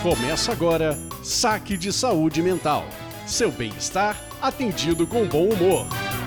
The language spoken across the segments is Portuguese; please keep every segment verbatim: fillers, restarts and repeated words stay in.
Começa agora Saque de Saúde Mental. Seu bem-estar atendido com bom humor.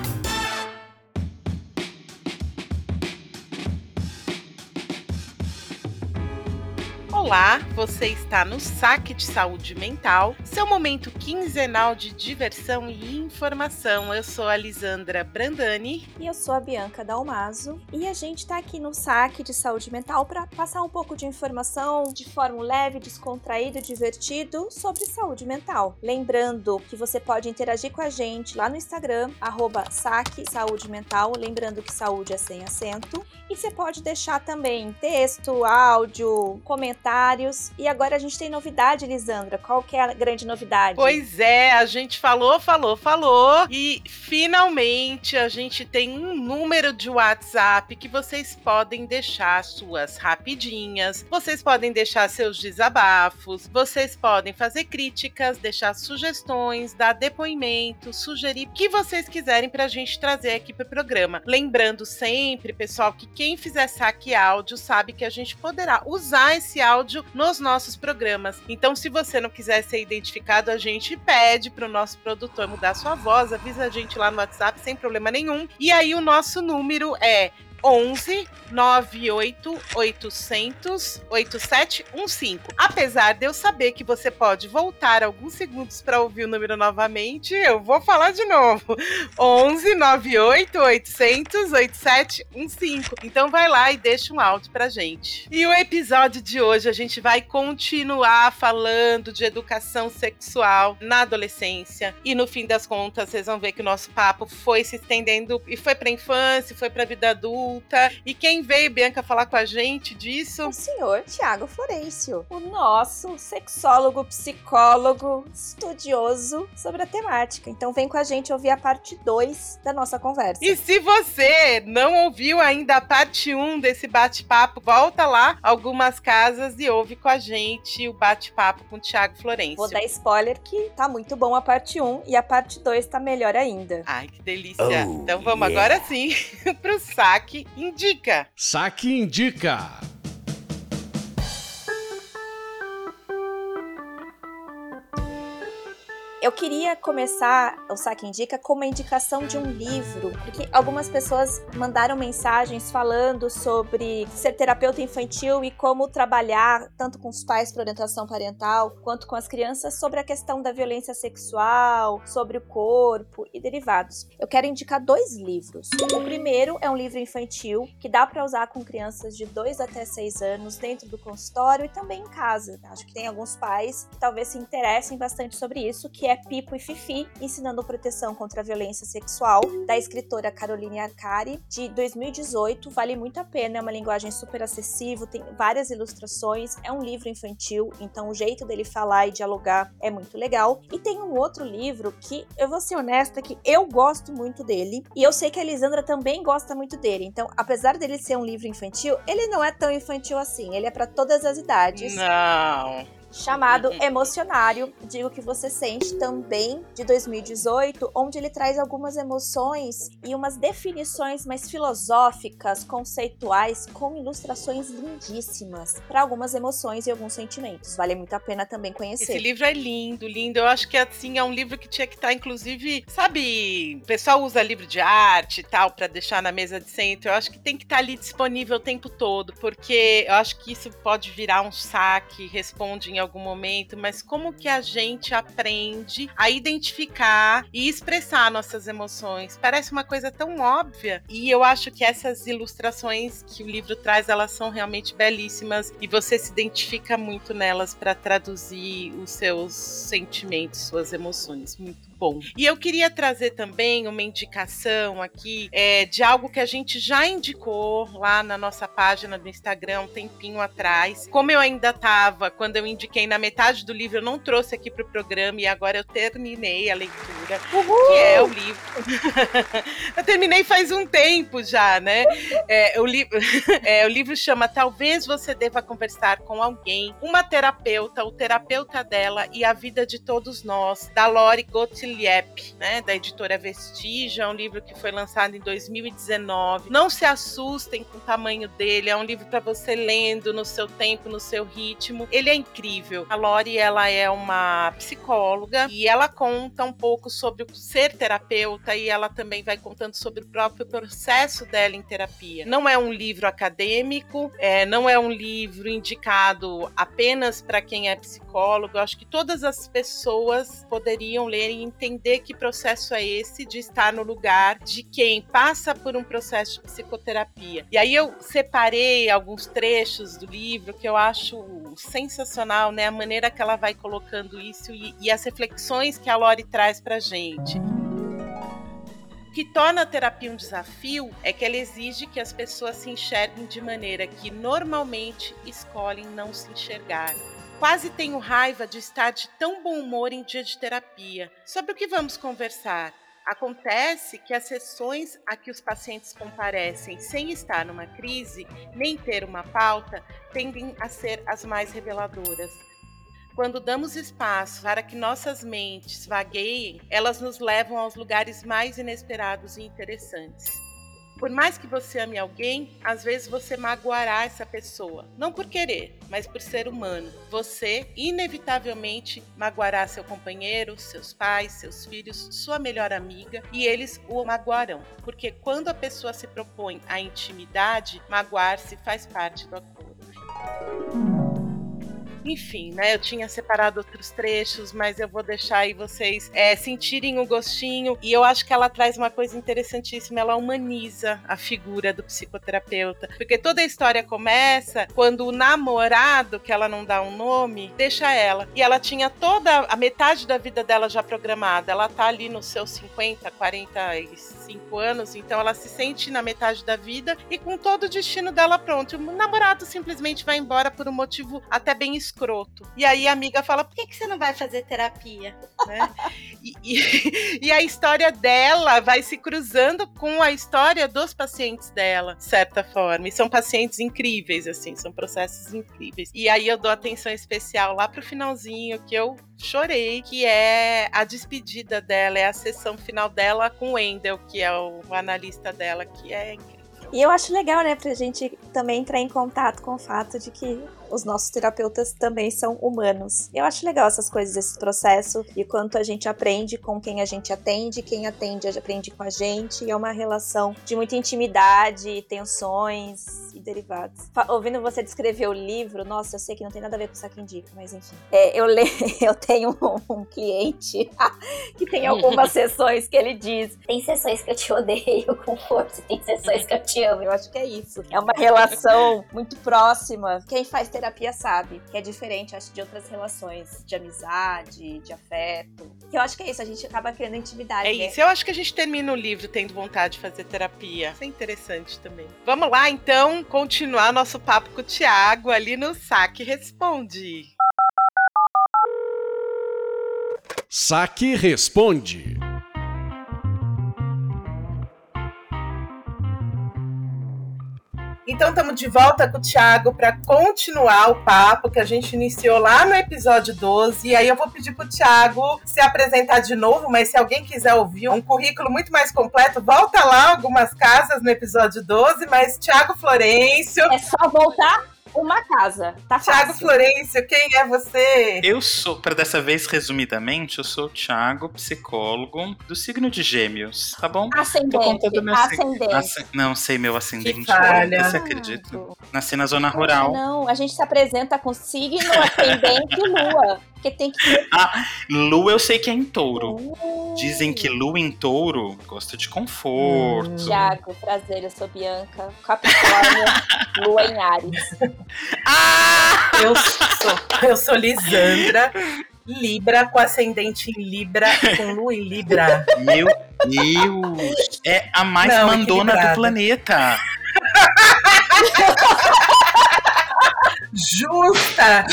Olá, você está no Saque de Saúde Mental, seu momento quinzenal de diversão e informação. Eu sou a Lisandra Brandani. E eu sou a Bianca Dalmaso. E a gente está aqui no Saque de Saúde Mental para passar um pouco de informação de forma leve, descontraído, divertido sobre saúde mental. Lembrando que você pode interagir com a gente lá no Instagram, arroba Saque Saúde Mental. Lembrando que saúde é sem acento. E você pode deixar também texto, áudio, comentários. E agora a gente tem novidade, Lisandra. Qual que é a grande novidade? Pois é, a gente falou, falou, falou. E finalmente a gente tem um número de WhatsApp que vocês podem deixar suas rapidinhas. Vocês podem deixar seus desabafos. Vocês podem fazer críticas, deixar sugestões, dar depoimento, sugerir o que vocês quiserem pra gente trazer aqui pro programa. Lembrando sempre, pessoal, que quem fizer saque áudio sabe que a gente poderá usar esse áudio nos nossos programas. Então, se você não quiser ser identificado, a gente pede para o nosso produtor mudar sua voz, avisa a gente lá no WhatsApp sem problema nenhum. E aí o nosso número é onze nove oito oito zero zero oito sete um cinco. Apesar de eu saber que você pode voltar alguns segundos para ouvir o número novamente, eu vou falar de novo. onze nove oito oito zero zero oito sete um cinco. Então vai lá e deixa um áudio pra gente. E o episódio de hoje a gente vai continuar falando de educação sexual na adolescência. E no fim das contas, vocês vão ver que o nosso papo foi se estendendo e foi pra infância, foi pra vida adulta. E quem veio, Bianca, falar com a gente disso? O senhor Tiago Florencio, o nosso sexólogo, psicólogo, estudioso sobre a temática. Então vem com a gente ouvir a parte dois da nossa conversa. E se você não ouviu ainda a parte um desse bate-papo, volta lá algumas casas e ouve com a gente o bate-papo com o Tiago Florencio. Vou dar spoiler que tá muito bom a parte um e a parte dois tá melhor ainda. Ai, que delícia. Oh, então vamos yeah. agora sim pro Saque Indica. Saque Indica. Eu queria começar o Saque Indica com uma indicação de um livro, porque algumas pessoas mandaram mensagens falando sobre ser terapeuta infantil e como trabalhar tanto com os pais para orientação parental, quanto com as crianças sobre a questão da violência sexual, sobre o corpo e derivados. Eu quero indicar dois livros. O primeiro é um livro infantil que dá para usar com crianças de dois até seis anos dentro do consultório e também em casa. Acho que tem alguns pais que talvez se interessem bastante sobre isso, que é Pipo e Fifi, ensinando proteção contra a violência sexual, da escritora Caroline Arcari, de dois mil e dezoito. Vale muito a pena, é uma linguagem super acessível, tem várias ilustrações, é um livro infantil, então o jeito dele falar e dialogar é muito legal. E tem um outro livro que, eu vou ser honesta, que eu gosto muito dele, e eu sei que a Lisandra também gosta muito dele, então apesar dele ser um livro infantil, ele não é tão infantil assim, ele é para todas as idades. Não... Chamado Emocionário, Digo que Você Sente, também de dois mil e dezoito, onde ele traz algumas emoções e umas definições mais filosóficas, conceituais, com ilustrações lindíssimas para algumas emoções e alguns sentimentos. Vale muito a pena também conhecer. Esse livro é lindo, lindo. Eu acho que assim, é um livro que tinha que estar, inclusive, sabe, o pessoal usa livro de arte e tal para deixar na mesa de centro. Eu acho que tem que estar ali disponível o tempo todo, porque eu acho que isso pode virar um saque, responde em algum momento, mas como que a gente aprende a identificar e expressar nossas emoções? Parece uma coisa tão óbvia, e eu acho que essas ilustrações que o livro traz, elas são realmente belíssimas, e você se identifica muito nelas para traduzir os seus sentimentos, suas emoções. Muito bom. E eu queria trazer também uma indicação aqui é, de algo que a gente já indicou lá na nossa página do Instagram um tempinho atrás. Como eu ainda estava, quando eu indiquei na metade do livro, eu não trouxe aqui para o programa e agora eu terminei a leitura, Uhul! Que é o livro. Eu terminei faz um tempo já, né? É, o, li... é, o livro chama Talvez Você Deva Conversar com Alguém, uma terapeuta, o terapeuta dela e a vida de todos nós, da Lori Gottlieb Vasiliev, né, da editora Vestígio, é um livro que foi lançado em dois mil e dezenove. Não se assustem com o tamanho dele, é um livro para você lendo no seu tempo, no seu ritmo. Ele é incrível. A Lori, ela é uma psicóloga e ela conta um pouco sobre o ser terapeuta e ela também vai contando sobre o próprio processo dela em terapia. Não é um livro acadêmico, é, não é um livro indicado apenas para quem é psicólogo. Eu acho que todas as pessoas poderiam ler e entender que processo é esse de estar no lugar de quem passa por um processo de psicoterapia. E aí eu separei alguns trechos do livro que eu acho sensacional, né? A maneira que ela vai colocando isso e, e as reflexões que a Lori traz pra gente. O que torna a terapia um desafio é que ela exige que as pessoas se enxerguem de maneira que normalmente escolhem não se enxergar. Quase tenho raiva de estar de tão bom humor em dia de terapia. Sobre o que vamos conversar? Acontece que as sessões a que os pacientes comparecem sem estar numa crise, nem ter uma pauta, tendem a ser as mais reveladoras. Quando damos espaço para que nossas mentes vagueiem, elas nos levam aos lugares mais inesperados e interessantes. Por mais que você ame alguém, às vezes você magoará essa pessoa. Não por querer, mas por ser humano. Você, inevitavelmente, magoará seu companheiro, seus pais, seus filhos, sua melhor amiga, e eles o magoarão. Porque quando a pessoa se propõe à intimidade, magoar-se faz parte do acordo. Enfim, né, eu tinha separado outros trechos, mas eu vou deixar aí vocês é, sentirem o gostinho. E eu acho que ela traz uma coisa interessantíssima, ela humaniza a figura do psicoterapeuta. Porque toda a história começa quando o namorado, que ela não dá um nome, deixa ela. E ela tinha toda a metade da vida dela já programada. Ela tá ali nos seus cinquenta, quarenta e cinco anos, então ela se sente na metade da vida e com todo o destino dela pronto. O namorado simplesmente vai embora por um motivo até bem escroto. E aí a amiga fala, por que, que você não vai fazer terapia? Né? E, e, e a história dela vai se cruzando com a história dos pacientes dela, de certa forma. E são pacientes incríveis, assim, são processos incríveis. E aí eu dou atenção especial lá pro finalzinho, que eu chorei, que é a despedida dela, é a sessão final dela com o Wendell, que é o analista dela, que é incrível. E eu acho legal, né, pra gente também entrar em contato com o fato de que os nossos terapeutas também são humanos. Eu acho legal essas coisas, esse processo, e quanto a gente aprende com quem a gente atende, quem atende aprende com a gente, e é uma relação de muita intimidade, tensões e derivados. Ouvindo você descrever o livro, nossa, eu sei que não tem nada a ver com o Saque Indica, mas enfim. É, eu, le... eu tenho um, um cliente que tem algumas sessões que ele diz, tem sessões que eu te odeio com força, tem sessões que eu te amo. Eu acho que é isso. É uma relação muito próxima. Quem faz terapia sabe que é diferente, acho, de outras relações de amizade, de afeto. Que eu acho que é isso, a gente acaba criando intimidade. É né? Isso, eu acho que a gente termina o livro tendo vontade de fazer terapia. Isso é interessante também. Vamos lá, então, continuar nosso papo com o Thiago ali no Saque Responde. Saque Responde. Então estamos de volta com o Thiago para continuar o papo que a gente iniciou lá no episódio doze. E aí eu vou pedir para o Thiago se apresentar de novo, mas se alguém quiser ouvir um currículo muito mais completo, volta lá algumas casas no episódio doze, mas Thiago Florencio... É só voltar uma casa, tá fácil. Thiago Florencio, quem é você? Eu sou, para dessa vez, resumidamente, eu sou o Thiago, psicólogo do signo de Gêmeos, tá bom? Ascendente, ascendente. Asc... Não sei meu ascendente. Que falha. Você acredita? Nasci na zona rural. Não, a gente se apresenta com signo, ascendente e lua. Porque tem que ter... Ah, lua eu sei que é em touro. Uh. Dizem que lua em touro gosta de conforto. Hum. Tiago, prazer, eu sou Bianca, Capricórnio, lua em Áries. Ah! Eu sou, eu sou Lisandra, Libra, com ascendente em Libra, com lua em Libra. Meu Deus! É a mais Não, mandona do planeta. Justa!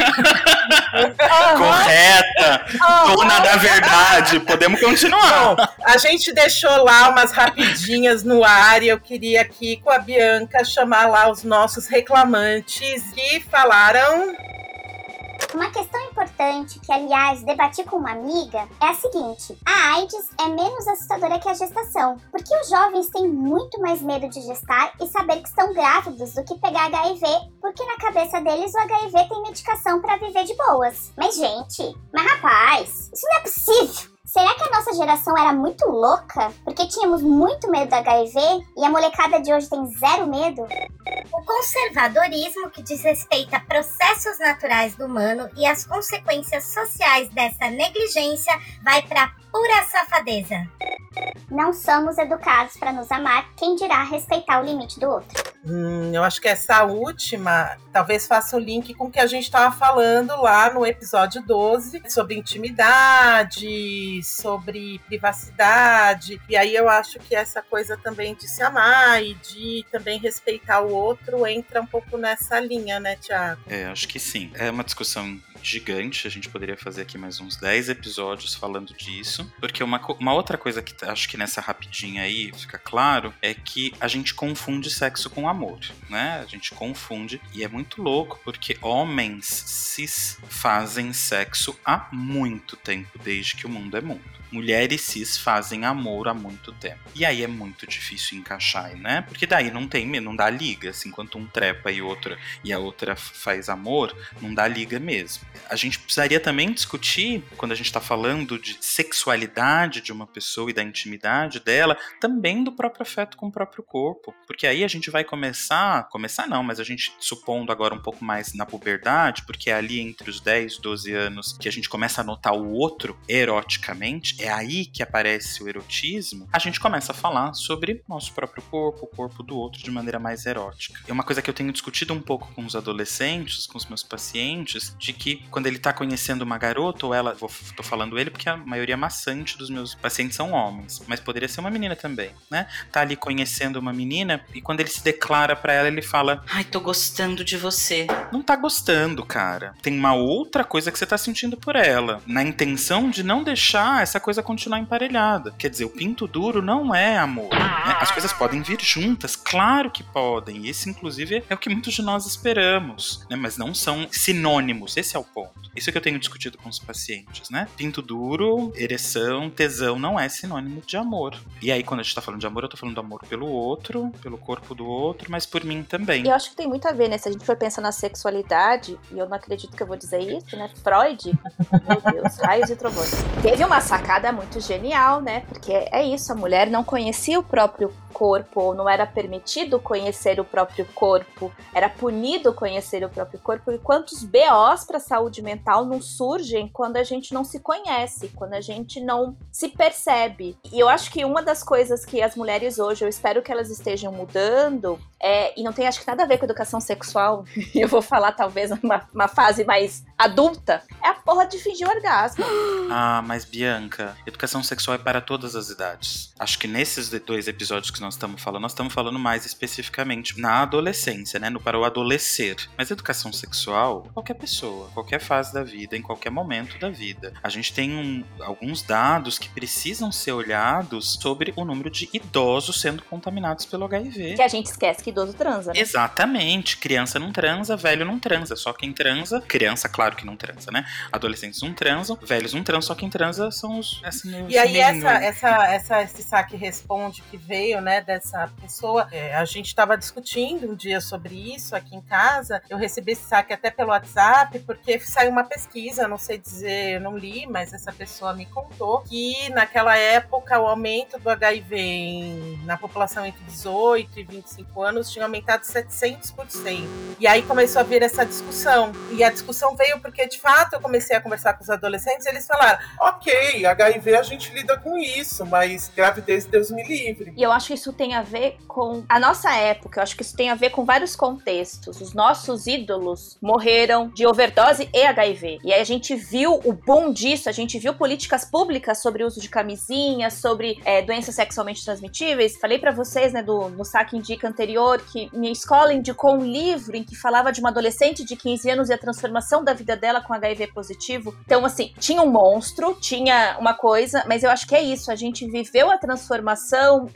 Correta! Dona da verdade! Podemos continuar! Bom, a gente deixou lá umas rapidinhas no ar e eu queria aqui com a Bianca chamar lá os nossos reclamantes que falaram... Uma questão importante, que aliás debati com uma amiga, é a seguinte: a AIDS é menos assustadora que a gestação, porque os jovens têm muito mais medo de gestar e saber que estão grávidos do que pegar H I V, porque na cabeça deles o H I V tem medicação pra viver de boas. Mas gente, mas rapaz, isso não é possível! Será que a nossa geração era muito louca? Porque tínhamos muito medo do H I V e a molecada de hoje tem zero medo? O conservadorismo, que diz respeito a processos naturais do humano e as consequências sociais dessa negligência, vai pra pura safadeza. Não somos educados para nos amar, quem dirá respeitar o limite do outro. Hum, eu acho que essa última talvez faça o link com o que a gente estava falando lá no episódio doze, sobre intimidade, sobre privacidade. E aí eu acho que essa coisa também de se amar e de também respeitar o outro entra um pouco nessa linha, né, Thiago? É, acho que sim. É uma discussão gigante, a gente poderia fazer aqui mais uns dez episódios falando disso, porque uma, uma outra coisa que acho que nessa rapidinha aí fica claro é que a gente confunde sexo com amor, né? A gente confunde, e é muito louco, porque homens cis fazem sexo há muito tempo, desde que o mundo é mundo. Mulheres cis fazem amor há muito tempo. E aí é muito difícil encaixar, né? Porque daí não tem, não dá liga, assim, enquanto um trepa e outra e a outra faz amor, não dá liga mesmo. A gente precisaria também discutir, quando a gente tá falando de sexualidade de uma pessoa e da intimidade dela, também do próprio afeto com o próprio corpo. Porque aí a gente vai começar, começar não, mas a gente supondo agora um pouco mais na puberdade, porque é ali entre os dez, doze anos que a gente começa a notar o outro eroticamente, é aí que aparece o erotismo, a gente começa a falar sobre nosso próprio corpo, o corpo do outro de maneira mais erótica. É uma coisa que eu tenho discutido um pouco com os adolescentes, com os meus pacientes, de que quando ele tá conhecendo uma garota, ou ela, vou, tô falando ele porque a maioria maçante dos meus pacientes são homens, mas poderia ser uma menina também, né? Tá ali conhecendo uma menina e quando ele se declara pra ela, ele fala: ai, tô gostando de você. Não tá gostando, cara. Tem uma outra coisa que você tá sentindo por ela, na intenção de não deixar essa coisa continuar emparelhada. Quer dizer, o pinto duro não é amor, né? As coisas podem vir juntas, claro que podem, e esse inclusive é o que muitos de nós esperamos, né? Mas não são sinônimos, esse é o ponto. Isso que eu tenho discutido com os pacientes, né? Pinto duro, ereção, tesão não é sinônimo de amor. E aí quando a gente tá falando de amor, eu tô falando do amor pelo outro, pelo corpo do outro, mas por mim também. E eu acho que tem muito a ver, né? Se a gente for pensar na sexualidade, e eu não acredito que eu vou dizer isso, né? Freud, meu Deus, raios e trovões. Teve uma sacada muito genial, né? Porque é isso, a mulher não conhecia o próprio corpo, ou não era permitido conhecer o próprio corpo, era punido conhecer o próprio corpo. E quantos B Os para a saúde mental não surgem quando a gente não se conhece, quando a gente não se percebe. E eu acho que uma das coisas que as mulheres hoje, eu espero que elas estejam mudando, é, e não tem acho que nada a ver com educação sexual, eu vou falar talvez uma, uma fase mais adulta, é a porra de fingir orgasmo. Ah, mas Bianca, educação sexual é para todas as idades. Acho que nesses dois episódios que nós estamos falando, nós estamos falando mais especificamente na adolescência, né? No para o adolescer. Mas educação sexual, qualquer pessoa, qualquer fase da vida, em qualquer momento da vida. A gente tem um, alguns dados que precisam ser olhados sobre o número de idosos sendo contaminados pelo H I V. Que a gente esquece que idoso transa, né? Exatamente. Criança não transa, velho não transa. Só quem transa, criança, claro que não transa, né? Adolescentes não transam, velhos não transam, só quem transa são os... Essa, e aí essa, essa, essa, esse saque responde que veio, né, dessa pessoa, é, a gente estava discutindo um dia sobre isso aqui em casa, eu recebi esse saque até pelo WhatsApp, porque saiu uma pesquisa, não sei dizer, eu não li, mas essa pessoa me contou que naquela época o aumento do H I V em, na população entre dezoito e vinte e cinco anos tinha aumentado setecentos por cento. E aí começou a vir essa discussão. E a discussão veio porque, de fato, eu comecei a conversar com os adolescentes e eles falaram: ok, H I V a gente lida com isso, mas gravidez, Deus me livre. E eu acho que isso tem a ver com a nossa época, eu acho que isso tem a ver com vários contextos. Os nossos ídolos morreram de overdose e H I V. E aí a gente viu o boom disso, a gente viu políticas públicas sobre o uso de camisinha, sobre é, doenças sexualmente transmitíveis. Falei pra vocês, né, do, no Saque Indica anterior, que minha escola indicou um livro em que falava de uma adolescente de quinze anos e a transformação da vida dela com H I V positivo. Então, assim, tinha um monstro, tinha uma coisa, mas eu acho que é isso, a gente viveu a transformação dos coquetéis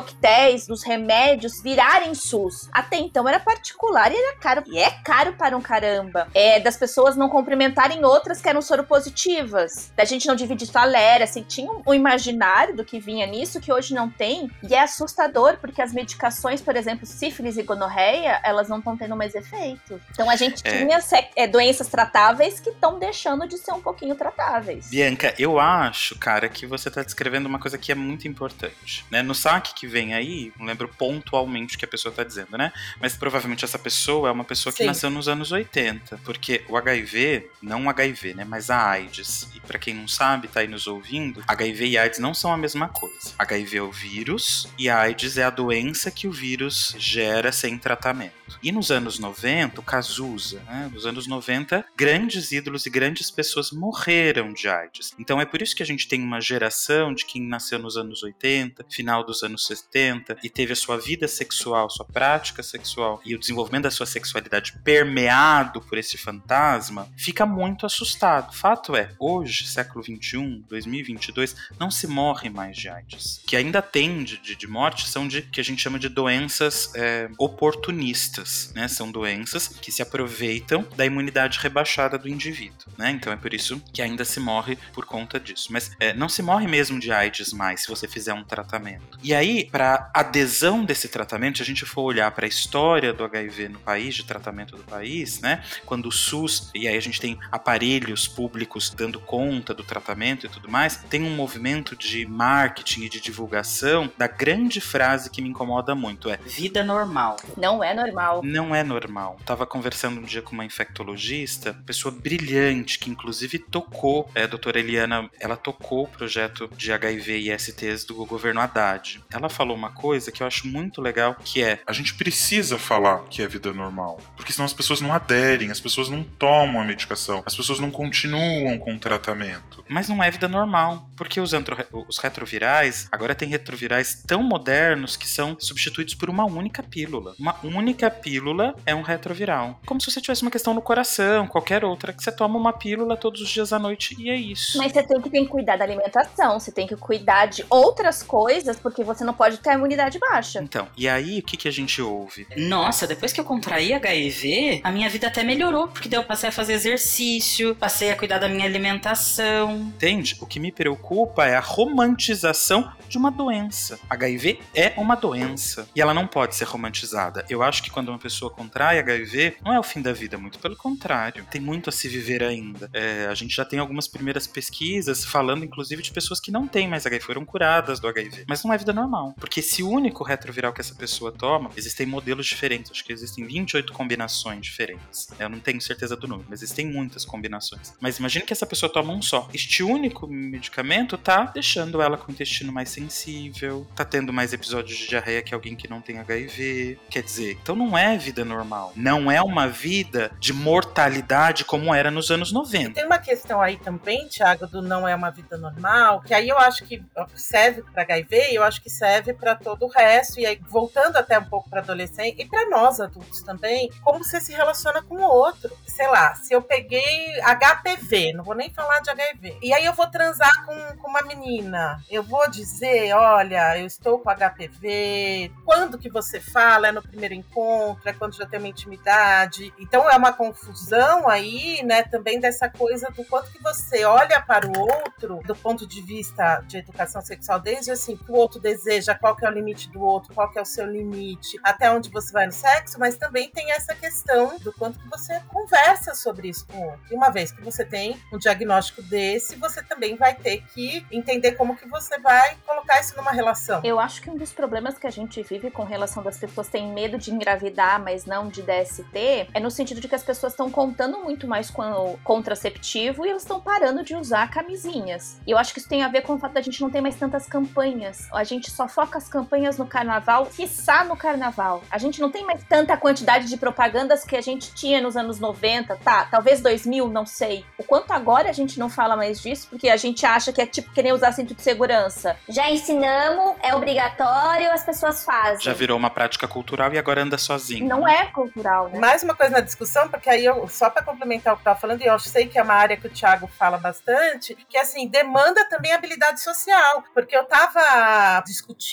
coquetéis, dos remédios virarem SUS. Até então era particular e era caro. E é caro para um caramba. É, das pessoas não cumprimentarem outras que eram soropositivas. Da gente não dividir talher, assim, tinha um imaginário do que vinha nisso que hoje não tem. E é assustador, porque as medicações, por exemplo, sífilis e gonorreia, elas não estão tendo mais efeito. Então a gente É. tinha é, doenças tratáveis que estão deixando de ser um pouquinho tratáveis. Bianca, eu acho, cara, que você tá descrevendo uma coisa que é muito importante, né? No saque que vem aí, não lembro pontualmente o que a pessoa tá dizendo, né? Mas provavelmente essa pessoa é uma pessoa que Sim. nasceu nos anos oitenta, porque o H I V, não o H I V, né? Mas a AIDS, e pra quem não sabe, tá aí nos ouvindo, H I V e AIDS não são a mesma coisa. H I V é o vírus e a AIDS é a doença que o vírus gera sem tratamento. E nos anos noventa, o Cazuza, né? Nos anos noventa, grandes ídolos e grandes pessoas morreram de AIDS. Então é por isso que a gente tem uma geração de quem nasceu nos anos oitenta, final dos anos setenta, e teve a sua vida sexual, sua prática sexual e o desenvolvimento da sua sexualidade permeado por esse fantasma, fica muito assustado. Fato é, hoje, século vinte e um, dois mil e vinte e dois, não se morre mais de AIDS. O que ainda tem de, de, de morte são de que a gente chama de doenças é, oportunistas, né? São doenças que se aproveitam da imunidade rebaixada do indivíduo, né? Então é por isso que ainda se morre por conta disso. Mas é, não se morre mesmo de AIDS mais se você fizer um tratamento. E aí, para adesão desse tratamento, se a gente for olhar para a história do H I V no país, de tratamento do país, né? Quando o SUS, e aí a gente tem aparelhos públicos dando conta do tratamento e tudo mais, tem um movimento de marketing e de divulgação da grande frase que me incomoda muito, é Vida normal. Não é normal. não é normal. Eu tava conversando um dia com uma infectologista, pessoa brilhante, que inclusive tocou, é, a doutora Eliana, ela tocou o projeto de H I V e S Ts do governo Haddad. Ela falou uma coisa que eu acho muito legal, que é: A gente precisa falar que é vida normal, porque senão as pessoas não aderem, as pessoas não tomam a medicação, as pessoas não continuam com o tratamento. mas não é vida normal, porque os, antro- os retrovirais, agora tem retrovirais tão modernos que são substituídos por uma única pílula. Uma única pílula é um retroviral. Como se você tivesse uma questão no coração, qualquer outra, que você toma uma pílula todos os dias à noite e é isso. Mas você tem que, tem que cuidar da alimentação, você tem que cuidar de outras coisas, porque você não pode ter a imunidade baixa. Então, e aí o que, que a gente ouve? Nossa, depois que eu contraí H I V, a minha vida até melhorou, porque daí eu passei a fazer exercício, passei a cuidar da minha alimentação. Entende? O que me preocupa é a romantização de uma doença. H I V é uma doença e ela não pode ser romantizada. Eu acho que quando uma pessoa contrai H I V, não é o fim da vida, muito pelo contrário. Tem muito a se viver ainda. É, a gente já tem algumas primeiras pesquisas falando, inclusive, de pessoas que não têm mais H I V, foram curadas do H I V. Mas não é vida normal, porque esse único retroviral que essa pessoa toma, existem modelos diferentes, acho que existem vinte e oito combinações diferentes. Eu não tenho certeza do número, mas existem muitas combinações. Mas imagine que essa pessoa toma um só. Este único medicamento tá deixando ela com o intestino mais sensível, tá tendo mais episódios de diarreia que alguém que não tem H I V. Quer dizer, então não é vida normal. Não é uma vida de mortalidade como era nos anos noventa. Tem uma questão aí também, Thiago, do não é uma vida normal, que aí eu acho que serve para H I V e eu acho que serve para todo o resto. E aí, voltando até um pouco para adolescente e para nós adultos também, como você se relaciona com o outro. Sei lá, se eu peguei H P V, não vou nem falar de H I V, e aí eu vou transar com, com uma menina, eu vou dizer, olha, eu estou com H P V, quando que você fala? É no primeiro encontro? É quando já tem uma intimidade? Então é uma confusão aí, né, também dessa coisa do quanto que você olha para o outro, do ponto de vista de educação sexual, desde assim, que o outro deseja, qual que é o limite do outro, qual que é o seu limite, até onde você vai no sexo, mas também tem essa questão do quanto que você conversa sobre isso com o outro. E uma vez que você tem um diagnóstico desse, você também vai ter que entender como que você vai colocar isso numa relação. Eu acho que um dos problemas que a gente vive com relação das pessoas terem medo de engravidar, mas não de D S T, é no sentido de que as pessoas estão contando muito mais com o contraceptivo e elas estão parando de usar camisinhas. E eu acho que isso tem a ver com o fato da gente não ter mais tantas campanhas. A gente só foca as campanhas no carnaval, quiçá no carnaval. A gente não tem mais tanta quantidade de propagandas que a gente tinha nos anos noventa, tá? Talvez dois mil, não sei. O quanto agora a gente não fala mais disso, porque a gente acha que é tipo que nem usar cinto de segurança. Já ensinamos, é obrigatório, as pessoas fazem. Já virou uma prática cultural e agora anda sozinho. Não é cultural, né? Mais uma coisa na discussão, porque aí eu, só para complementar o que eu estava falando, e eu sei que é uma área que o Thiago fala bastante, que assim, demanda também habilidade social, porque eu estava discutindo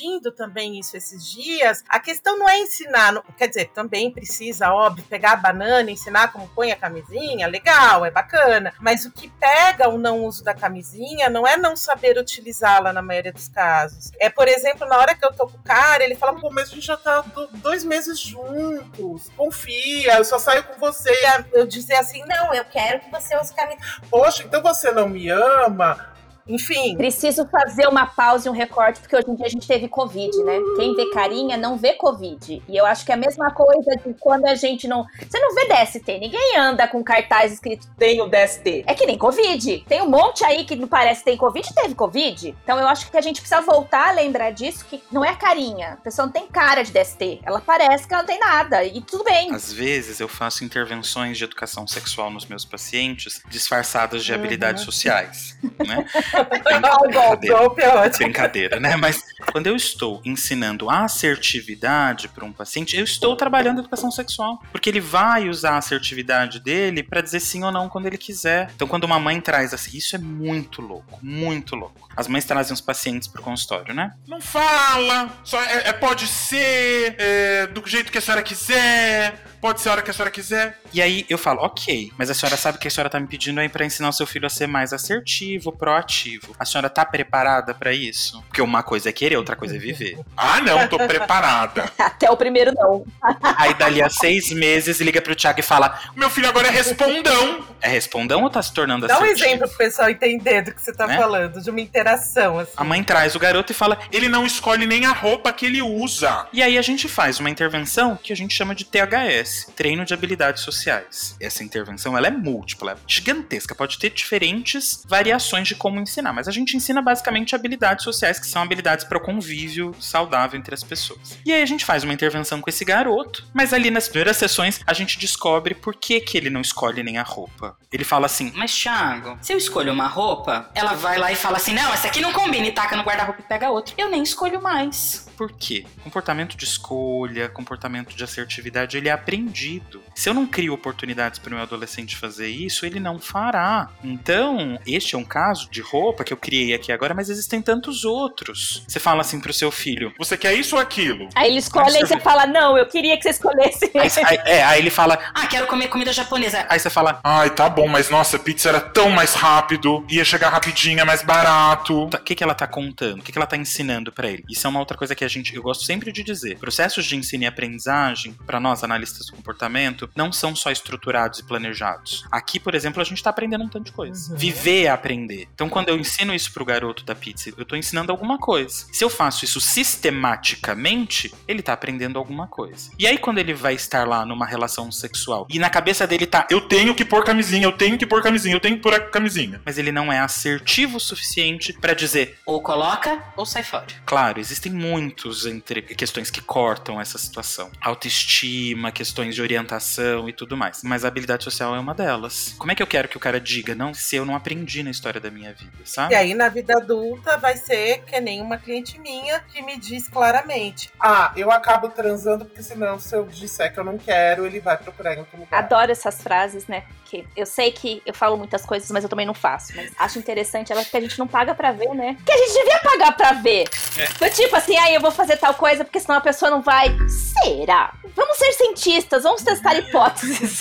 discutindo também isso esses dias. A questão não é ensinar, não, quer dizer, também precisa, óbvio, pegar a banana, ensinar como põe a camisinha, legal, é bacana. Mas o que pega o não uso da camisinha não é não saber utilizá-la na maioria dos casos. É, por exemplo, na hora que eu tô com o cara, ele fala, pô, mas a gente já tá do, dois meses juntos, confia, eu só saio com você. Eu dizer assim, não, eu quero que você use camisinha. Poxa, então você não me ama? Enfim. Preciso fazer uma pausa e um recorte, porque hoje em dia a gente teve Covid, né? Quem vê carinha não vê Covid. E eu acho que é a mesma coisa de quando a gente não... Você não vê D S T, ninguém anda com cartaz escrito tenho D S T. É que nem Covid. Tem um monte aí que não parece que tem Covid e teve Covid. Então eu acho que a gente precisa voltar a lembrar disso, que não é carinha. A pessoa não tem cara de D S T. Ela parece que ela não tem nada. E tudo bem. Às vezes eu faço intervenções de educação sexual nos meus pacientes disfarçadas de uhum. habilidades sociais, né? Brincadeira, golpe é ótimo. Brincadeira, né? Mas quando eu estou ensinando assertividade para um paciente, eu estou trabalhando educação sexual. Porque ele vai usar a assertividade dele para dizer sim ou não quando ele quiser. Então, quando uma mãe traz assim, isso é muito louco, muito louco. As mães trazem os pacientes pro consultório, né? Não fala, só é, é, pode ser é, do jeito que a senhora quiser. Pode ser a hora que a senhora quiser. E aí eu falo, ok, mas a senhora sabe que a senhora tá me pedindo aí pra ensinar o seu filho a ser mais assertivo, proativo. A senhora tá preparada pra isso? Porque uma coisa é querer, outra coisa é viver. Ah, não, tô preparada. Até o primeiro não. Aí dali a seis meses liga pro Thiago e fala, meu filho agora é respondão. É respondão ou tá se tornando Dá assertivo? Dá um exemplo pro pessoal entender do que você tá né? falando, de uma interação assim. A mãe traz o garoto e fala, ele não escolhe nem a roupa que ele usa. E aí a gente faz uma intervenção que a gente chama de T H S, Treino de Habilidades Sociais. Essa intervenção, ela é múltipla, é gigantesca, pode ter diferentes variações de como ensinar, mas a gente ensina basicamente habilidades sociais, que são habilidades para o convívio saudável entre as pessoas. E aí a gente faz uma intervenção com esse garoto, mas ali nas primeiras sessões a gente descobre por que que ele não escolhe nem a roupa. Ele fala assim, mas Thiago, se eu escolho uma roupa, ela vai lá e fala assim, não, essa aqui não combina, e taca no guarda-roupa e pega outra. Eu nem escolho mais. Por quê? Comportamento de escolha, comportamento de assertividade, ele é aprendido. Se eu não crio oportunidades para o meu adolescente fazer isso, ele não fará. Então, este é um caso de roupa que eu criei aqui agora, mas existem tantos outros. Você fala assim pro seu filho, você quer isso ou aquilo? Aí ele escolhe aí e você fala, não, eu queria que você escolhesse. Aí, aí, é, aí ele fala, ah, quero comer comida japonesa. Aí você fala, ai, tá bom, mas nossa, pizza era tão mais rápido, ia chegar rapidinho, é mais barato. O que que ela tá contando? O que que ela tá ensinando pra ele? Isso é uma outra coisa que a gente, eu gosto sempre de dizer. Processos de ensino e aprendizagem, pra nós, analistas do comportamento, não são só estruturados e planejados. Aqui, por exemplo, a gente tá aprendendo um tanto de coisa. Uhum. Viver é aprender. Então, quando eu ensino isso pro garoto da pizza, eu tô ensinando alguma coisa. Se eu faço isso sistematicamente, ele tá aprendendo alguma coisa. E aí, quando ele vai estar lá numa relação sexual, e na cabeça dele tá, eu tenho que pôr camisinha, eu tenho que pôr camisinha, eu tenho que pôr a camisinha. Mas ele não é assertivo o suficiente pra dizer, ou coloca, ou sai fora. Claro, existem muitos entre questões que cortam essa situação. Autoestima, questões de orientação e tudo mais. Mas a habilidade social é uma delas. Como é que eu quero que o cara diga, não, se eu não aprendi na história da minha vida, sabe? E aí, na vida adulta, vai ser que nem uma cliente minha que me diz claramente, ah, eu acabo transando porque senão, se eu disser que eu não quero, ele vai procurar em outro lugar. Adoro essas frases, né? Porque eu sei que eu falo muitas coisas, mas eu também não faço. Mas acho interessante elas que a gente não paga pra ver, né? Que a gente devia pagar pra ver. É. Tipo assim, aí ah, eu vou fazer tal coisa porque senão a pessoa não vai. Será? Vamos ser cientistas, vamos testar hipóteses.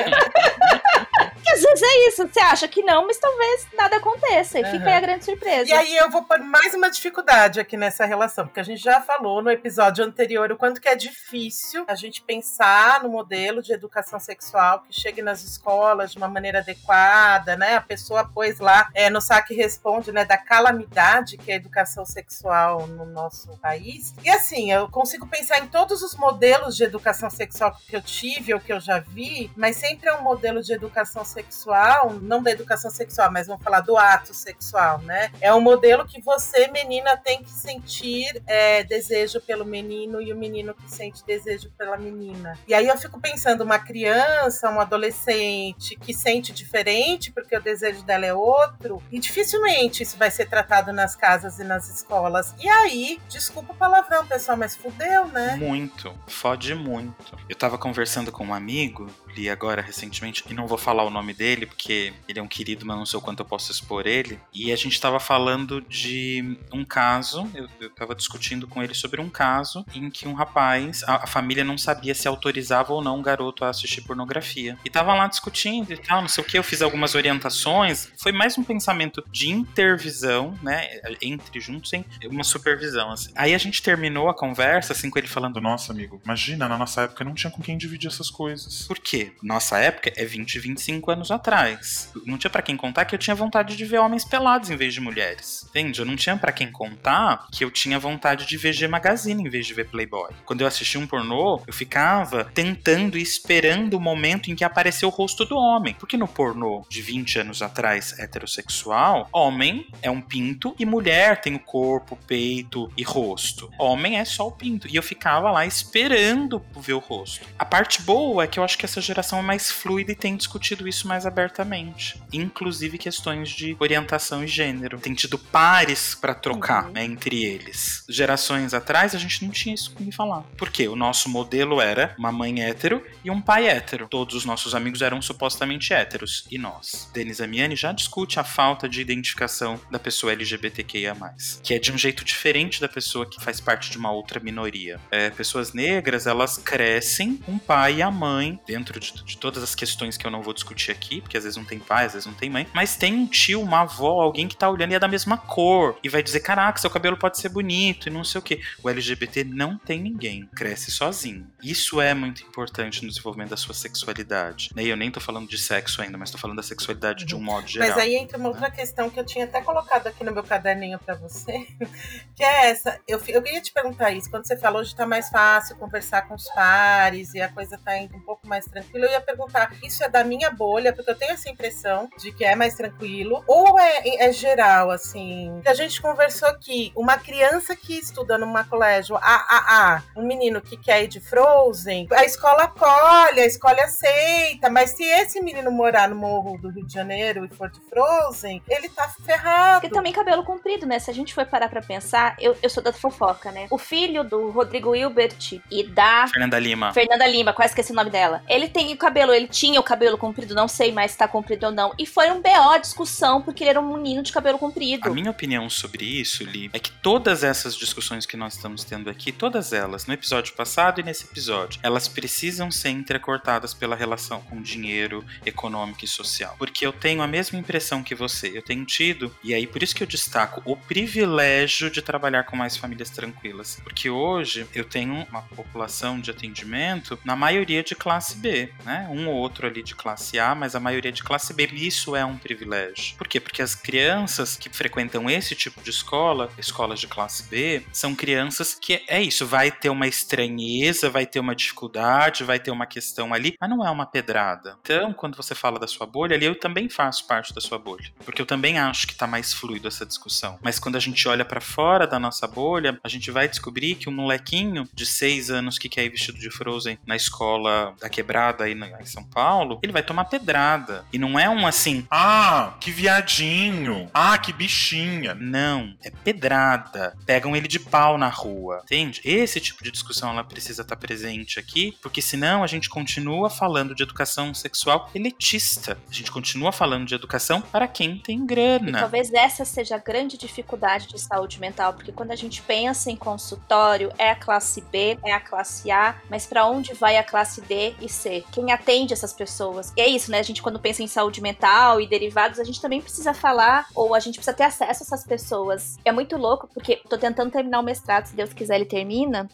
Porque às vezes é isso, você acha que não, mas talvez nada aconteça. E uhum. fica aí a grande surpresa. E aí eu vou pôr mais uma dificuldade aqui nessa relação, porque a gente já falou no episódio anterior o quanto que é difícil a gente pensar no modelo de educação sexual que chegue nas escolas de uma maneira adequada, né? A pessoa pôs lá é, no Saque Responde, né, da calamidade que é a educação sexual no nosso país. E assim, eu consigo pensar em todos os modelos de educação sexual que eu tive ou que eu já vi, mas sempre é um modelo de educação sexual, não da educação sexual, mas vamos falar do ato sexual, né? É um modelo que você, menina, tem que sentir é, desejo pelo menino e o menino que sente desejo pela menina. E aí eu fico pensando, uma criança, um adolescente que sente diferente porque o desejo dela é outro, e dificilmente isso vai ser tratado nas casas e nas escolas. E aí, desculpa o palavrão, pessoal, mas fudeu, né? Muito, fode muito. Eu tava conversando com um amigo li agora recentemente, e não vou falar o nome dele, porque ele é um querido, mas não sei o quanto eu posso expor ele. E a gente tava falando de um caso, eu, eu tava discutindo com ele sobre um caso em que um rapaz, a, a família não sabia se autorizava ou não o garoto a assistir pornografia. E tava lá discutindo e tal, não sei o que, eu fiz algumas orientações. Foi mais um pensamento de intervisão, né, entre juntos, em uma supervisão, assim. Aí a gente terminou a conversa, assim, com ele falando, nossa, amigo, imagina, na nossa época não tinha com quem dividir essas coisas. Por quê? Nossa época é vinte, vinte e cinco anos atrás. Não tinha pra quem contar que eu tinha vontade de ver homens pelados em vez de mulheres. Entende? Eu não tinha pra quem contar que eu tinha vontade de ver G Magazine em vez de ver Playboy. Quando eu assistia um pornô, eu ficava tentando e esperando o momento em que apareceu o rosto do homem. Porque no pornô de vinte anos atrás, heterossexual, homem é um pinto e mulher tem o corpo, peito e rosto. Homem é só o pinto. E eu ficava lá esperando ver o rosto. A parte boa é que eu acho que essa geração é mais fluida e tem discutido isso mais abertamente. Inclusive questões de orientação e gênero. Tem tido pares pra trocar, uhum, né, entre eles. Gerações atrás a gente não tinha isso com quem falar. Por quê? O nosso modelo era uma mãe hétero e um pai hétero. Todos os nossos amigos eram supostamente héteros. E nós? Denis Amiani já discute a falta de identificação da pessoa L G B T Q I A mais, que é de um jeito diferente da pessoa que faz parte de uma outra minoria. É, pessoas negras, elas crescem com o pai e a mãe, dentro de, de todas as questões que eu não vou discutir aqui, porque às vezes não tem pai, às vezes não tem mãe, mas tem um tio, uma avó, alguém que tá olhando e é da mesma cor, e vai dizer, caraca, seu cabelo pode ser bonito, e não sei o quê. O L G B T não tem ninguém, cresce sozinho. Isso é muito importante no desenvolvimento da sua sexualidade. E eu nem tô falando de sexo ainda, mas tô falando da sexualidade de um modo geral. Mas aí entra uma outra questão que eu tinha até colocado aqui no meu caderninho pra você, que é essa. Eu, eu queria te perguntar isso, quando você falou de tá mais fácil conversar com os pares e a coisa tá indo um pouco mais tranquila, eu ia perguntar, isso é da minha bolha, porque eu tenho essa impressão de que é mais tranquilo, ou é, é geral, assim, que a gente conversou aqui, uma criança que estuda numa colégio A A A, um menino que quer ir de Frozen, a escola acolhe, a escola aceita, mas se esse menino morar no Morro do Rio de Janeiro e for de Frozen, ele tá ferrado. Porque também cabelo comprido, né? Se a gente for parar pra pensar, eu, eu sou da fofoca, né? O filho do Rodrigo Hilbert e da... Fernanda Lima. Fernanda Lima, quase esqueci o nome dela. Ele tem o cabelo, ele tinha o cabelo comprido, não sei mais se tá comprido ou não. E foi um B O, discussão, porque ele era um menino de cabelo comprido. A minha opinião sobre isso, Li, é que todas essas discussões que nós estamos tendo aqui, todas elas, no episódio passado e nesse episódio, elas precisam ser entrecortadas pela relação com dinheiro, econômico e social. Porque eu tenho a mesma impressão que você. Eu tenho tido, e aí por isso que eu destaco o privilégio de trabalhar com mais famílias tranquilas. Porque hoje eu tenho uma população de atendimento, na maioria de classe B, né? Um ou outro ali de classe A, mas a maioria de classe B. Isso é um privilégio. Por quê? Porque as crianças que frequentam esse tipo de escola, escolas de classe B, são crianças que é isso, vai ter uma estranheza, vai ter uma dificuldade, vai ter uma questão ali, mas não é uma pedrada. Então, quando você fala da sua bolha, ali eu também faço parte da sua bolha. Porque eu também acho que tá mais fluido essa discussão. Mas quando a gente olha pra fora da nossa bolha, a gente vai descobrir que um molequinho de seis anos que quer ir vestido de Frozen na escola da Quebrada aí em São Paulo, ele vai tomar pedrada. E não é um assim, ah, que viadinho, ah, que bichinha. Não, é pedrada. Pegam ele de pau na rua, entende? Esse tipo de discussão ela precisa estar presente aqui, porque senão a gente continua falando de educação sexual elitista. A gente continua falando de educação para quem tem grana. E talvez essa seja a grande dificuldade de saúde mental, porque quando a gente pensa em consultório, é a classe B, é a classe A, mas para onde vai a classe D e C? Quem atende essas pessoas? E é isso, né? A gente quando pensa em saúde mental e derivados, a gente também precisa falar, ou a gente precisa ter acesso a essas pessoas. É muito louco, porque tô tentando terminar o mestrado, se Deus quiser ele termina,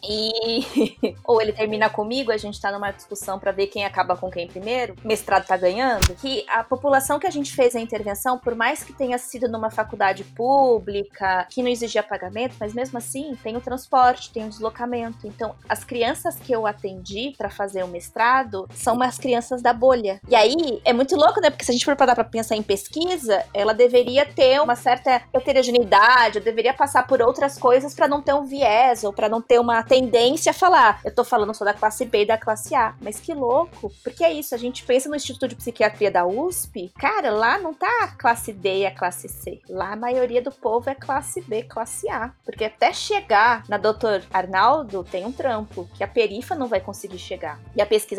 e ou ele termina comigo, a gente tá numa discussão para ver quem acaba com quem primeiro, o mestrado tá ganhando, que a população que a gente fez a intervenção, por mais que tenha sido numa faculdade pública, que não exigia pagamento, mas mesmo assim, tem o transporte, tem o deslocamento. Então, as crianças que eu atendi para fazer o mestrado são umas crianças da bolha. E aí, é muito louco, né? Porque se a gente for parar pra pensar em pesquisa, ela deveria ter uma certa heterogeneidade, eu deveria passar por outras coisas para não ter um viés, ou para não ter uma tendência a falar, eu tô falando só da classe B e da classe A. Mas que louco, porque é isso, a gente pensa no Instituto de Psiquiatria da U S P, cara, lá não tá a classe D e a classe C. Lá a maioria do povo é classe B, classe A. Porque até chegar na doutor Arnaldo tem um trampo, que a perifa não vai conseguir chegar. E a pesquisa no Brasil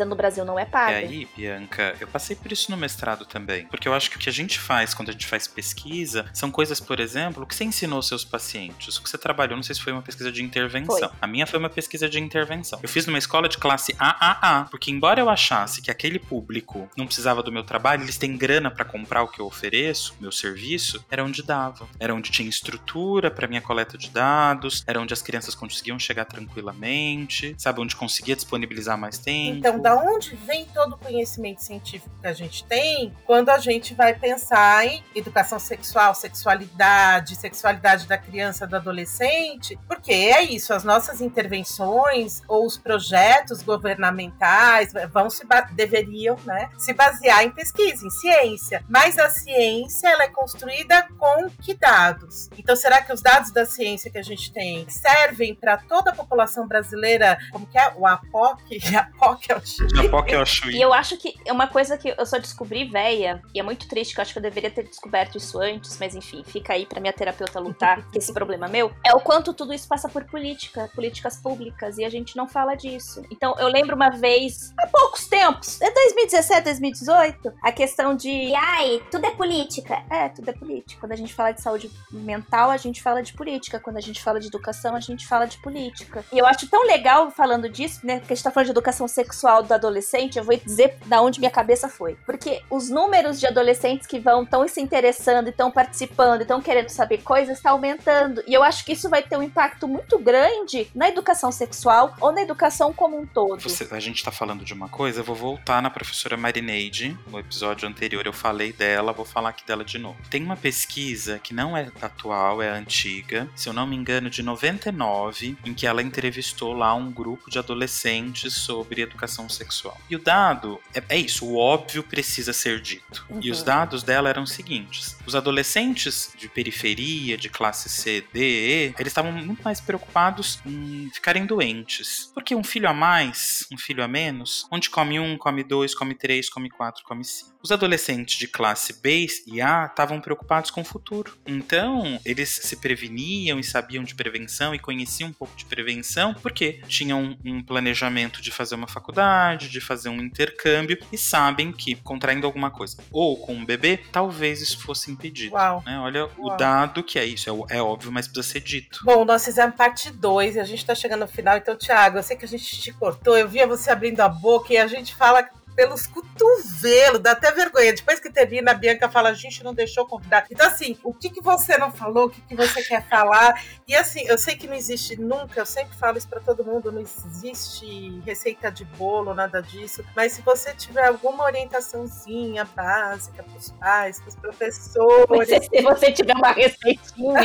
não é paga. E aí, Bianca, eu passei por isso no mestrado também. Porque eu acho que o que a gente faz quando a gente faz pesquisa são coisas, por exemplo, que você ensinou aos seus pacientes. O que você trabalhou, não sei se foi uma pesquisa de intervenção. Foi. A minha foi uma pesquisa de intervenção. Eu fiz numa escola de classe A A A, porque embora eu achasse que aquele público não precisava do meu trabalho, eles têm grana pra comprar o que eu ofereço, meu serviço, era onde dava. Era onde tinha estrutura pra minha coleta de dados, era onde as crianças conseguiam chegar tranquilamente, sabe, onde conseguia disponibilizar mais tempo. Então, da onde vem todo o conhecimento científico que a gente tem quando a gente vai pensar em educação sexual, sexualidade, sexualidade da criança, do adolescente? Porque é isso, as nossas intervenções ou os projetos governamentais vão se deveriam, né, se basear em pesquisa, em ciência. Mas a ciência, ela é construída com que dados? Então, será que os dados da ciência que a gente tem servem para toda a população brasileira, como que é? O A P O C? A P O C é o Chuí. A P O C é o Chuí. E eu acho que é uma coisa que eu só descobri véia, e é muito triste, que eu acho que eu deveria ter descoberto isso antes, mas enfim, fica aí pra minha terapeuta lutar, que esse problema é meu, é o quanto tudo isso passa por política, políticas públicas, e a gente não fala disso. Então, eu lembro uma vez, há poucos tempos, é dois mil e dezessete, dois mil e dezoito, a questão de... E ai, tudo é política. É, tudo é política. Quando a gente fala de saúde mental, a gente fala de política. Quando a gente fala de educação, a gente fala de política. E eu acho tão legal falando disso, né? Porque a gente tá falando de educação sexual do adolescente, eu vou dizer da onde minha cabeça foi. Porque os números de adolescentes que vão tão se interessando, e tão participando, e tão querendo saber coisas, está aumentando. E eu acho que isso vai ter um impacto muito grande na educação sexual ou na educação como um todo. Você, a gente tá falando de uma coisa, eu vou voltar na professora Marineide. No episódio anterior eu falei dela, vou falar aqui dela de novo. Tem uma pesquisa que não é atual, é antiga, se eu não me engano, de noventa e nove, em que ela entrevistou lá um grupo de adolescentes sobre educação sexual. E o dado, é, é isso, o óbvio precisa ser dito. Uhum. E os dados dela eram os seguintes: os adolescentes de periferia, de classe C, D, E, eles estavam muito mais preocupados em ficarem doentes. Porque um filho a mais, um filho a menos, onde come um, come dois, come três, come quatro, come cinco. Os adolescentes de classe B e A estavam preocupados com o futuro. Então, eles se preveniam e sabiam de prevenção e conheciam um pouco de prevenção porque tinham um planejamento de fazer uma faculdade, de fazer um intercâmbio e sabem que, contraindo alguma coisa ou com um bebê, talvez isso fosse impedido. Uau. Né? Olha Uau. O dado que é isso, é, é óbvio, mas precisa ser dito. Bom, nós fizemos parte dois e a gente tá chegando no final, então, Thiago, eu sei que a gente te cortou, eu via você abrindo a boca e a gente fala pelos cotovelos, dá até vergonha. Depois que termina, a Bianca fala, a gente não deixou convidar. Então, assim, o que, que você não falou, o que, que você quer falar? E assim, eu sei que não existe nunca, eu sempre falo isso pra todo mundo, não existe receita de bolo, nada disso, mas se você tiver alguma orientaçãozinha básica pros pais, pros professores... Mas se você tiver uma receitinha...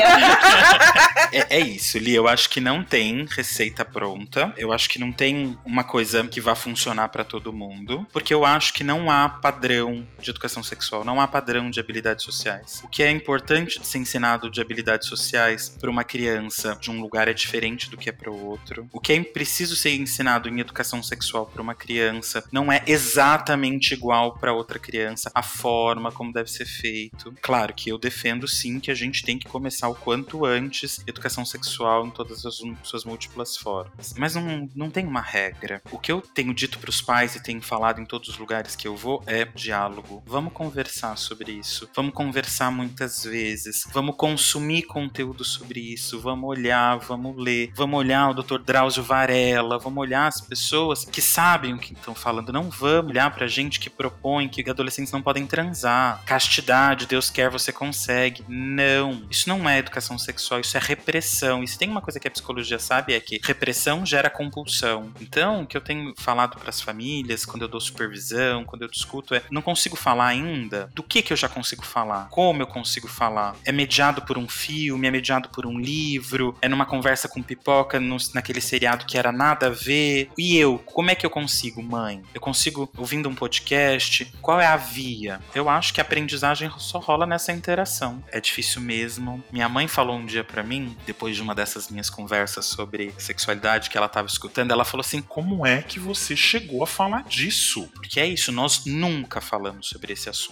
é, é isso, Li, eu acho que não tem receita pronta, eu acho que não tem uma coisa que vá funcionar pra todo mundo, porque eu acho que não há padrão de educação sexual, não há padrão de habilidades sociais. O que é importante de ser ensinado de habilidades sociais para uma criança de um lugar é diferente do que é para o outro. O que é preciso ser ensinado em educação sexual para uma criança não é exatamente igual para outra criança, a forma como deve ser feito. Claro que eu defendo sim que a gente tem que começar o quanto antes educação sexual em todas as suas múltiplas formas. Mas não, não tem uma regra. O que eu tenho dito para os pais e tenho falado em todos os lugares que eu vou é diálogo. Vamos conversar sobre isso. Vamos conversar muitas vezes. Vamos consumir conteúdo sobre isso. Vamos olhar, vamos ler. Vamos olhar o doutor Drauzio Varela. Vamos olhar as pessoas que sabem o que estão falando. Não vamos olhar pra gente que propõe que adolescentes não podem transar. Castidade, Deus quer, você consegue. Não. Isso não é educação sexual, isso é repressão. E se tem uma coisa que a psicologia sabe é que repressão gera compulsão. Então, o que eu tenho falado pras famílias, quando eu dou supervisão, quando eu discuto, é não consigo falar ainda do que que eu já consigo falar, como eu consigo falar. É mediado por um filme, é mediado por um livro, é numa conversa com pipoca no, naquele seriado que era nada a ver. E eu, como é que eu consigo, mãe? Eu consigo ouvindo um podcast? Qual é a via? Eu acho que a aprendizagem só rola nessa interação. É difícil mesmo. Minha mãe falou um dia pra mim, depois de uma dessas minhas conversas sobre sexualidade que ela tava escutando, ela falou assim, como é que você chegou a falar disso? Porque é isso, nós nunca falamos sobre esse assunto.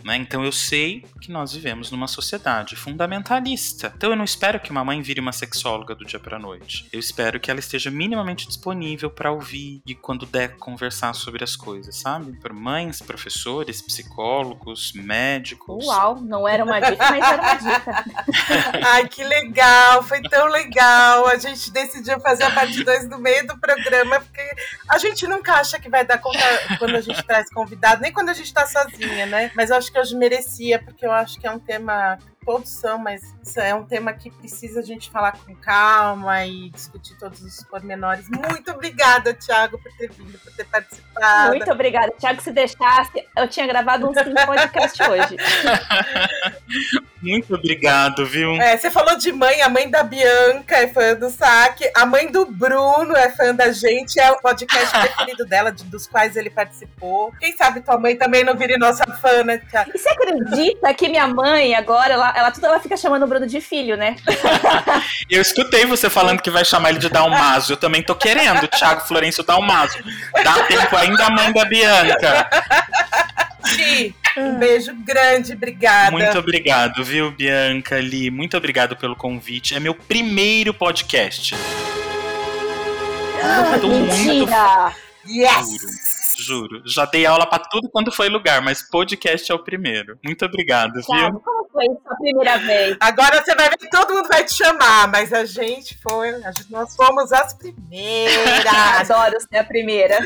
né? Então eu sei que nós vivemos numa sociedade fundamentalista. Então eu não espero que uma mãe vire uma sexóloga do dia pra noite. Eu espero que ela esteja minimamente disponível para ouvir e quando der conversar sobre as coisas, sabe? Por mães, professores, psicólogos, médicos. Uau, não era uma dica, mas era uma dica. Ai, que legal, foi tão legal. A gente decidiu fazer a parte dois no meio do programa, porque a gente nunca acha que vai dar conta quando a gente traz convidado, nem quando a gente tá sozinha, né? Mas eu acho que hoje merecia, porque eu acho que é um tema... Todos são, mas é um tema que precisa a gente falar com calma e discutir todos os pormenores. Muito obrigada, Thiago, por ter vindo, por ter participado. Muito obrigada. Thiago, se deixasse, eu tinha gravado um cinco podcast hoje. Muito obrigado, viu? É, você falou de mãe, a mãe da Bianca é fã do Saque, a mãe do Bruno é fã da gente, é o podcast preferido dela, de, dos quais ele participou. Quem sabe tua mãe também não vire nossa fã, né, Thiago? E você acredita que minha mãe agora, ela, ela, tudo, ela fica chamando o Bruno de filho, né? Eu escutei você falando que vai chamar ele de Dalmaso. Eu também tô querendo, Thiago Florencio Dalmaso. Dá tempo ainda a mãe da Bianca. Gi, um beijo grande, obrigada. Muito obrigado, viu, Bianca, Li? Muito obrigado pelo convite. É meu primeiro podcast. Ah, tô mentira! muito... Yes! Juro, juro. Já dei aula pra tudo quando foi lugar, mas podcast é o primeiro. Muito obrigado, Thiago, viu? como foi a primeira vez? Agora você vai ver que todo mundo vai te chamar, mas a gente foi, a gente, nós fomos as primeiras. Adoro ser a primeira.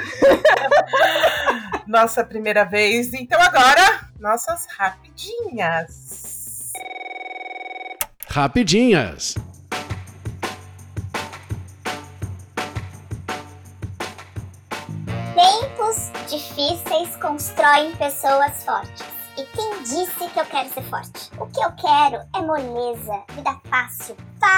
Nossa primeira vez. Então agora, nossas rapidinhas. Rapidinhas. Tempos difíceis constroem pessoas fortes. E quem disse que eu quero ser forte? O que eu quero é moleza, vida fácil,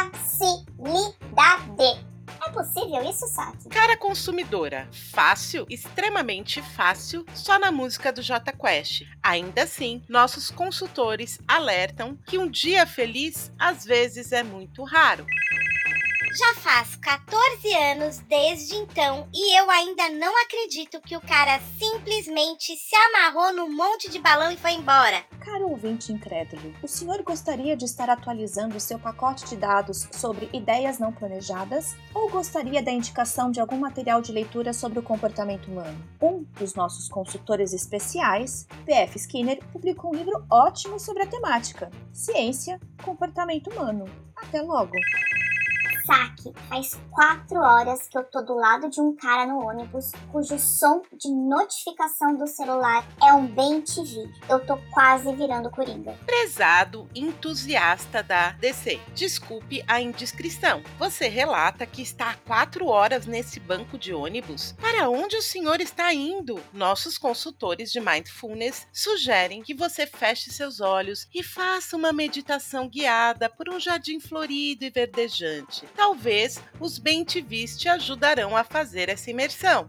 facilidade. É possível isso, Saki? Cara consumidora, fácil, extremamente fácil, só na música do Jota Quest. Ainda assim, nossos consultores alertam que um dia feliz às vezes é muito raro. Já faz quatorze anos desde então e eu ainda não acredito que o cara simplesmente se amarrou num monte de balão e foi embora. Caro ouvinte incrédulo, o senhor gostaria de estar atualizando seu pacote de dados sobre ideias não planejadas ou gostaria da indicação de algum material de leitura sobre o comportamento humano? Um dos nossos consultores especiais, P F Skinner, publicou um livro ótimo sobre a temática: Ciência, Comportamento Humano. Até logo! Saki, faz quatro horas que eu tô do lado de um cara no ônibus cujo som de notificação do celular é um bem T V. Eu tô quase virando coringa. Prezado entusiasta da D C, desculpe a indiscrição. Você relata que está há quatro horas nesse banco de ônibus? Para onde o senhor está indo? Nossos consultores de Mindfulness sugerem que você feche seus olhos e faça uma meditação guiada por um jardim florido e verdejante. Talvez os bem T Vs te ajudarão a fazer essa imersão.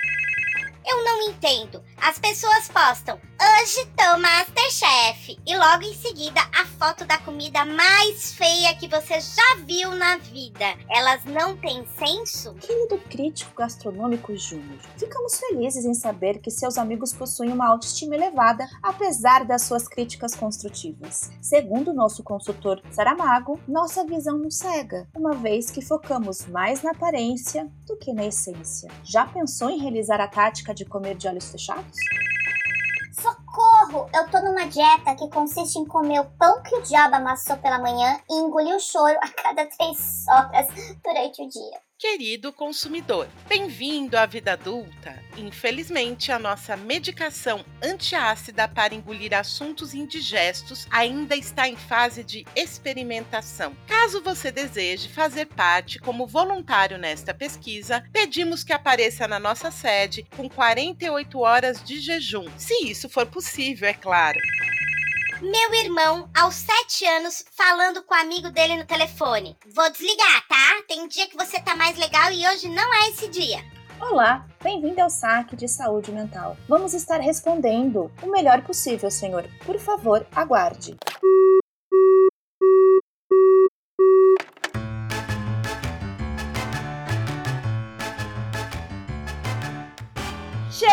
Eu não entendo. As pessoas postam hoje tô Masterchef e logo em seguida a foto da comida mais feia que você já viu na vida. Elas não têm senso? Querido crítico gastronômico Júnior, ficamos felizes em saber que seus amigos possuem uma autoestima elevada, apesar das suas críticas construtivas. Segundo o nosso consultor Saramago, nossa visão nos cega, uma vez que focamos mais na aparência do que na essência. Já pensou em realizar a tática de comer de olhos fechados? Socorro! Eu tô numa dieta que consiste em comer o pão que o diabo amassou pela manhã e engolir o choro a cada três horas durante o dia. Querido consumidor, bem-vindo à vida adulta. Infelizmente, a nossa medicação antiácida para engolir assuntos indigestos ainda está em fase de experimentação. Caso você deseje fazer parte como voluntário nesta pesquisa, pedimos que apareça na nossa sede com quarenta e oito horas de jejum, se isso for possível, é claro. Meu irmão, aos sete anos, falando com o amigo dele no telefone. Vou desligar, tá? Tem dia que você tá mais legal e hoje não é esse dia. Olá, bem-vindo ao Saque de Saúde Mental. Vamos estar respondendo o melhor possível, senhor. Por favor, aguarde.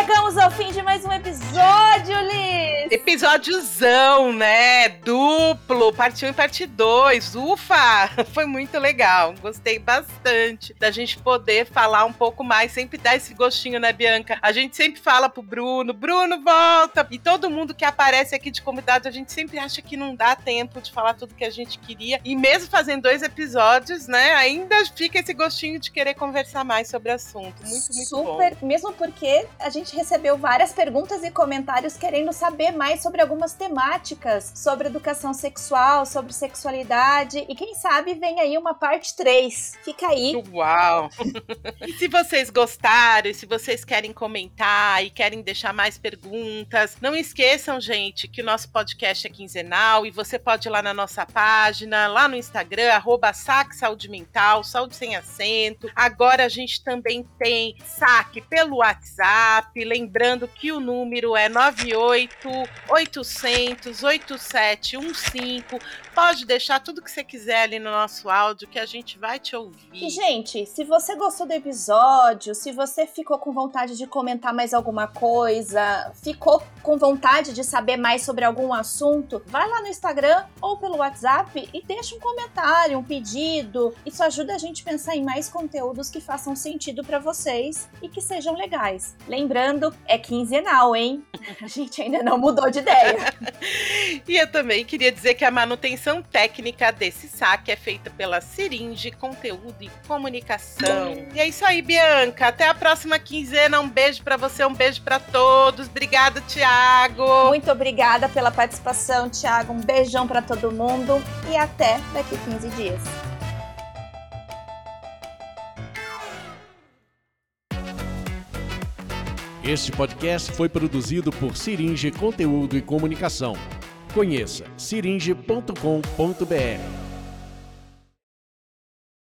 Chegamos ao fim de mais um episódio, Liz! Episódiozão, né? Duplo, parte um e parte dois. Ufa! Foi muito legal. Gostei bastante da gente poder falar um pouco mais. Sempre dá esse gostinho, né, Bianca? A gente sempre fala pro Bruno, Bruno, volta! E todo mundo que aparece aqui de convidado, a gente sempre acha que não dá tempo de falar tudo que a gente queria. E mesmo fazendo dois episódios, né, ainda fica esse gostinho de querer conversar mais sobre o assunto. Muito, muito Super, bom. mesmo porque a gente recebeu várias perguntas e comentários querendo saber mais sobre algumas temáticas, sobre educação sexual, sobre sexualidade, e quem sabe vem aí uma parte três. Fica aí. Uau! E se vocês gostaram, e se vocês querem comentar e querem deixar mais perguntas, não esqueçam, gente, que o nosso podcast é quinzenal e você pode ir lá na nossa página, lá no Instagram, arroba saque saúde mental, saúde sem acento. Agora a gente também tem saque pelo WhatsApp, lembrando que o número é nove oito oito zero zero oito sete um cinco. Pode deixar tudo que você quiser ali no nosso áudio que a gente vai te ouvir. E, gente, se você gostou do episódio, se você ficou com vontade de comentar mais alguma coisa, ficou com vontade de saber mais sobre algum assunto, vai lá no Instagram ou pelo WhatsApp e deixa um comentário, um pedido. Isso ajuda a gente a pensar em mais conteúdos que façam sentido pra vocês e que sejam legais. Lembrando, é quinzenal, hein? A gente ainda não mudou de ideia. E eu também queria dizer que a manutenção técnica desse saque é feita pela Siringe Conteúdo e Comunicação. E é isso aí, Bianca. Até a próxima quinzena. Um beijo pra você, um beijo pra todos. Obrigada, Thiago. Muito obrigada pela participação, Thiago. Um beijão pra todo mundo e até daqui quinze dias. Este podcast foi produzido por Siringe Conteúdo e Comunicação. Conheça siringe ponto com ponto br.